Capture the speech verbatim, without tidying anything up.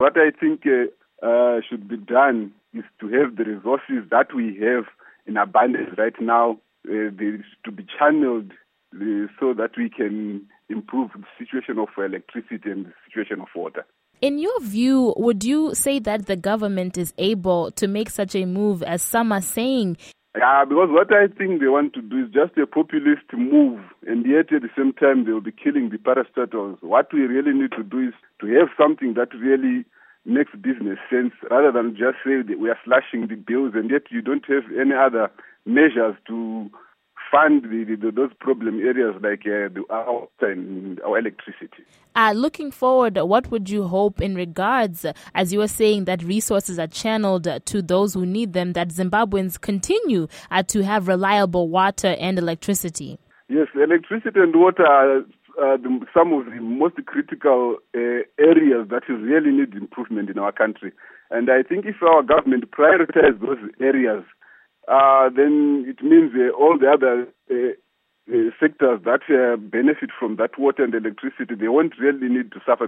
What I think uh, uh, should be done is to have the resources that we have in abundance right now uh, to be channeled uh, so that we can improve the situation of electricity and the situation of water. In your view, would you say that the government is able to make such a move as some are saying? Yeah, because what I think they want to do is just a populist move, and yet at the same time they will be killing the parastatals. What we really need to do is to have something that really makes business sense, rather than just say that we are slashing the bills, and yet you don't have any other measures to fund the, the, those problem areas like uh, the, our water and our electricity. Uh, looking forward, what would you hope in regards, as you were saying, that resources are channeled to those who need them, that Zimbabweans continue uh, to have reliable water and electricity? Yes, electricity and water are uh, the, some of the most critical uh, areas that really need improvement in our country. And I think if our government prioritizes those areas, Uh, then it means uh, all the other uh, uh, sectors that uh, benefit from that water and electricity, they won't really need to suffer.